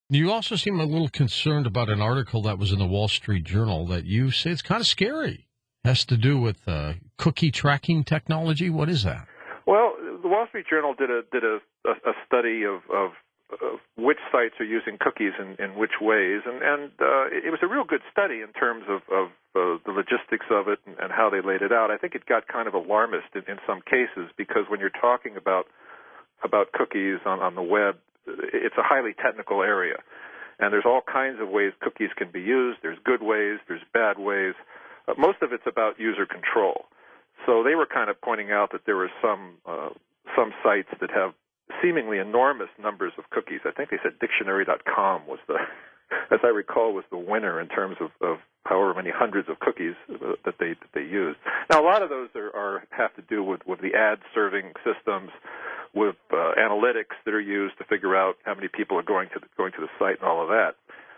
You also seem a little concerned about an article that was in the Wall Street Journal that you say it's kind of scary. Has to do with cookie tracking technology. What is that? Well, the Wall Street Journal did a study of which sites are using cookies in which ways, and it was a real good study in terms of the logistics of it and how they laid it out. I think it got kind of alarmist in some cases because when you're talking about cookies on the web, it's a highly technical area, and there's all kinds of ways cookies can be used. There's good ways, there's bad ways. Most of it's about user control. So they were kind of pointing out that there were some sites that have seemingly enormous numbers of cookies. I think they said dictionary.com was as I recall, was the winner in terms of however many hundreds of cookies that they used. Now, a lot of those have to do with the ad serving systems, with analytics that are used to figure out how many people are going to the site and all of that.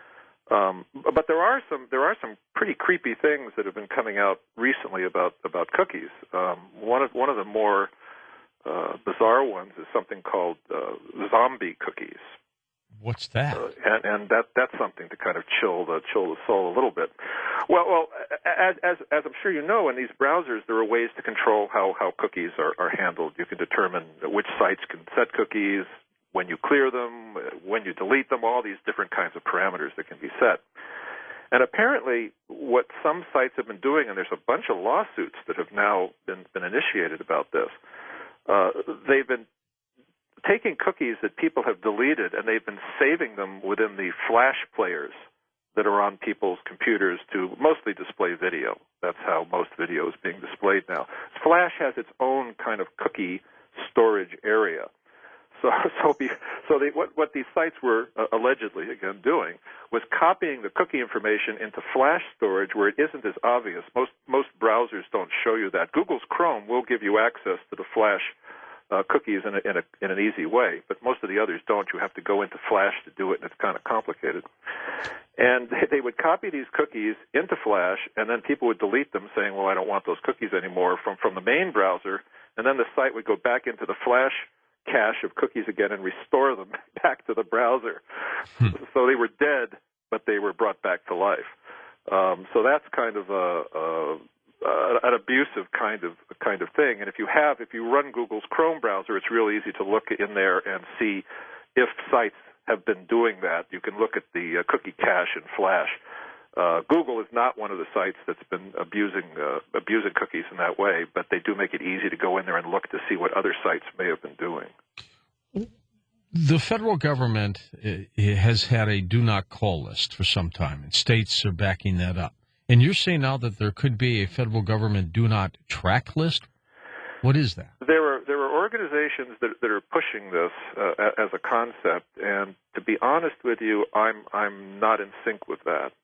But there are some pretty creepy things that have been coming out recently about cookies. One of the more bizarre ones is something called zombie cookies. What's that? And that's something to kind of chill the soul a little bit. Well, as I'm sure you know, in these browsers there are ways to control how cookies are handled. You can determine which sites can set cookies, when you clear them, when you delete them, all these different kinds of parameters that can be set. And apparently what some sites have been doing, and there's a bunch of lawsuits that have now been initiated about this, they've been taking cookies that people have deleted, and they've been saving them within the flash players that are on people's computers to mostly display video. That's how most video is being displayed now. Flash has its own kind of cookie storage area. So what these sites were allegedly, again, doing was copying the cookie information into flash storage where it isn't as obvious. Most browsers don't show you that. Google's Chrome will give you access to the flash cookies in an easy way, but most of the others don't. You have to go into Flash to do it, and it's kind of complicated. And they would copy these cookies into Flash, and then people would delete them, saying, "Well, I don't want those cookies anymore," from the main browser, and then the site would go back into the Flash cache of cookies again and restore them back to the browser. So they were dead, but they were brought back to life. So that's kind of an abusive kind of thing. And if you run Google's Chrome browser, it's really easy to look in there and see if sites have been doing that. You can look at the cookie cache in Flash. Google is not one of the sites that's been abusing cookies in that way, but they do make it easy to go in there and look to see what other sites may have been doing. The federal government has had a do not call list for some time, and states are backing that up. And you're saying now that there could be a federal government do not track list? What is that? There are organizations that are pushing this as a concept, and to be honest with you, I'm not in sync with that.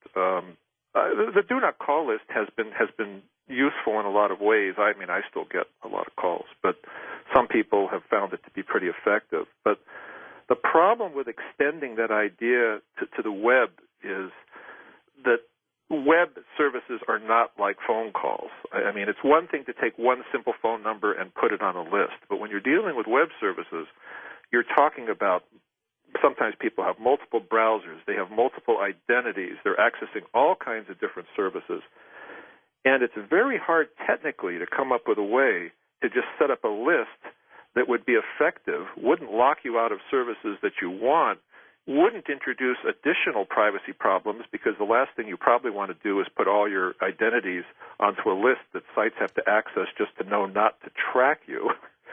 The do not call list has been useful in a lot of ways. I mean, I still get a lot of calls, but some people have found it to be pretty effective. But the problem with extending that idea to the web is that web services are not like phone calls. I mean, it's one thing to take one simple phone number and put it on a list, but when you're dealing with web services, you're talking about sometimes people have multiple browsers, they have multiple identities, they're accessing all kinds of different services, and it's very hard technically to come up with a way to just set up a list that would be effective, wouldn't lock you out of services that you want, wouldn't introduce additional privacy problems, because the last thing you probably want to do is put all your identities onto a list that sites have to access just to know not to track you.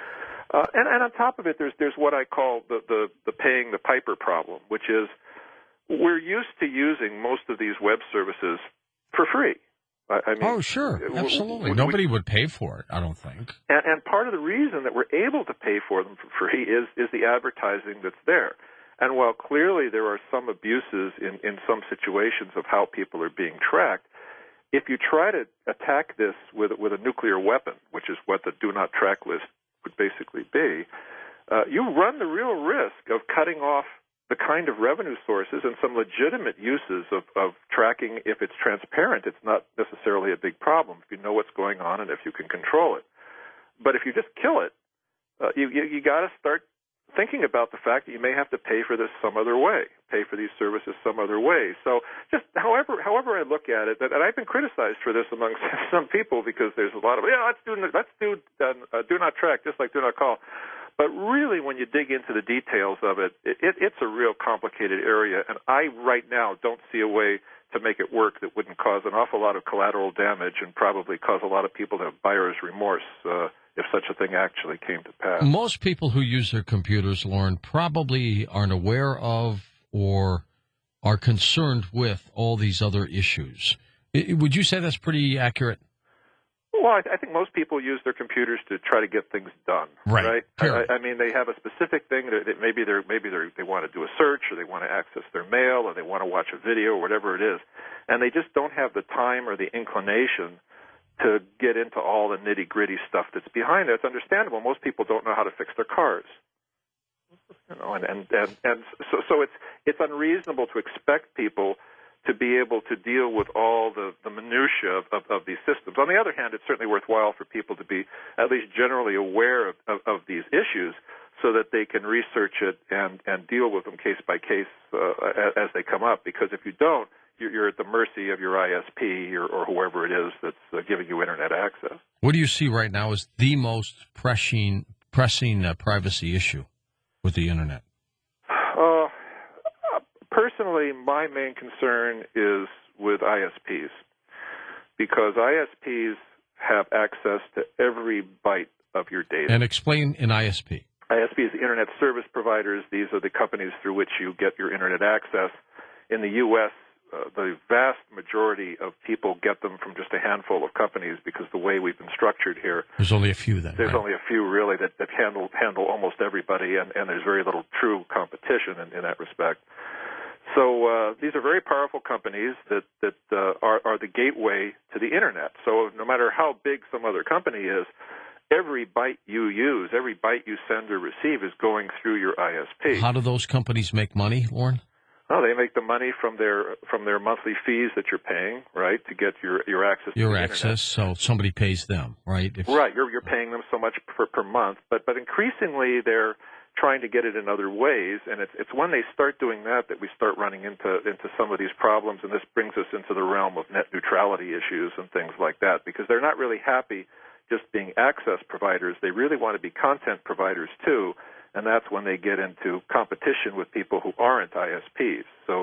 And on top of it, there's what I call the paying the piper problem, which is we're used to using most of these web services for free. I mean, oh, sure, absolutely. Nobody would pay for it, I don't think. And part of the reason that we're able to pay for them for free is the advertising that's there. And while clearly there are some abuses in some situations of how people are being tracked, if you try to attack this with a nuclear weapon, which is what the do not track list would basically be, you run the real risk of cutting off the kind of revenue sources and some legitimate uses of tracking. If it's transparent, it's not necessarily a big problem if you know what's going on and if you can control it. But if you just kill it, you got to start thinking about the fact that you may have to pay for this some other way, pay for these services some other way. So just however I look at it, and I've been criticized for this among some people because there's a lot of, let's do do not track just like do not call. But really, when you dig into the details of it, it's a real complicated area, and I right now don't see a way to make it work that wouldn't cause an awful lot of collateral damage and probably cause a lot of people to have buyer's remorse if such a thing actually came to pass. Most people who use their computers, Lauren, probably aren't aware of or are concerned with all these other issues. Would you say that's pretty accurate? Well, I think most people use their computers to try to get things done. Right. I mean, they have a specific thing that maybe they want to do a search, or they want to access their mail, or they want to watch a video, or whatever it is, and they just don't have the time or the inclination to get into all the nitty-gritty stuff that's behind it. It's understandable. Most people don't know how to fix their cars. And so it's unreasonable to expect people to be able to deal with all the minutiae of these systems. On the other hand, it's certainly worthwhile for people to be at least generally aware of these issues so that they can research it and deal with them case by case as they come up. Because if you don't, you're at the mercy of your ISP or whoever it is that's giving you Internet access. What do you see right now as the most pressing privacy issue with the Internet? Personally, my main concern is with ISPs, because ISPs have access to every byte of your data. And explain an ISP. ISPs, Internet service providers, these are the companies through which you get your Internet access. In the U.S., the vast majority of people get them from just a handful of companies because the way we've been structured here. There's only a few then. There's only a few really that handle almost everybody, and there's very little true competition in that respect. So these are very powerful companies that are the gateway to the Internet. So no matter how big some other company is, every byte you use, every byte you send or receive is going through your ISP. How do those companies make money, Lauren? Oh, they make the money from their monthly fees that you're paying, right, to get your access to the access, Internet. So somebody pays them, right? Right, you're paying them so much per month, but increasingly they're trying to get it in other ways, and it's when they start doing that we start running into some of these problems, and this brings us into the realm of net neutrality issues and things like that, because they're not really happy just being access providers. They really want to be content providers too, and that's when they get into competition with people who aren't ISPs. So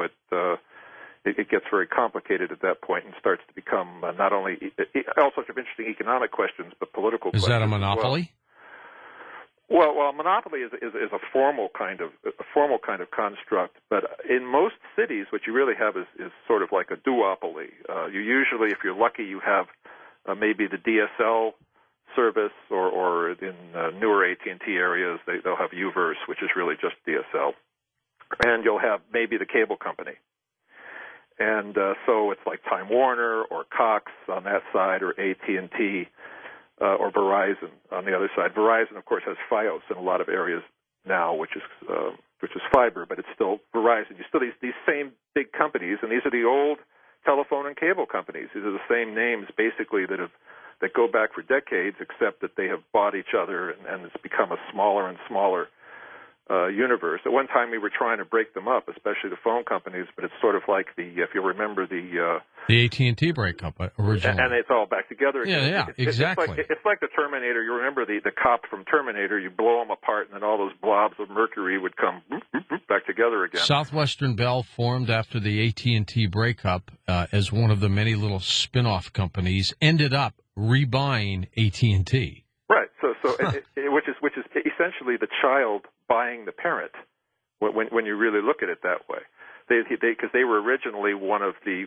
it gets very complicated at that point and starts to become not only all sorts of interesting economic questions, but political questions. Is that a monopoly? Well, monopoly is a formal kind of construct, but in most cities, what you really have is sort of like a duopoly. You usually, if you're lucky, you have maybe the DSL service, or in newer AT&T areas, they'll have UVerse, which is really just DSL, and you'll have maybe the cable company. And so it's like Time Warner or Cox on that side, or AT&T. Or Verizon on the other side. Verizon, of course, has FiOS in a lot of areas now, which is fiber, but it's still Verizon. You still these same big companies, and these are the old telephone and cable companies. These are the same names, basically, that go back for decades, except that they have bought each other, and it's become a smaller and smaller universe. At one time, we were trying to break them up, especially the phone companies, but it's sort of like if you remember the AT&T breakup originally, and it's all back together again. Yeah, exactly. It's like the Terminator. You remember the cop from Terminator? You blow them apart, and then all those blobs of mercury would come back together again. Southwestern Bell formed after the AT&T breakup as one of the many little spin-off companies. Ended up rebuying AT&T. Right. So which is essentially the child buying the parent when you really look at it that way. Because they were originally one of the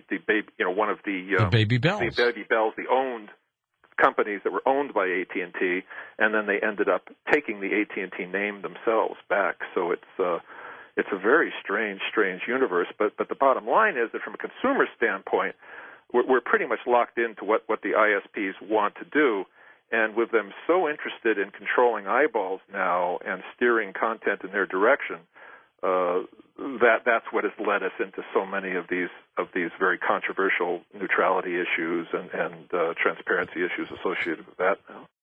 Baby Bells, the owned companies that were owned by AT&T, and then they ended up taking the AT&T name themselves back. So it's a very strange universe. But the bottom line is that from a consumer standpoint, we're pretty much locked into what the ISPs want to do. And with them so interested in controlling eyeballs now and steering content in their direction, that's what has led us into so many of these very controversial neutrality issues and transparency issues associated with that now.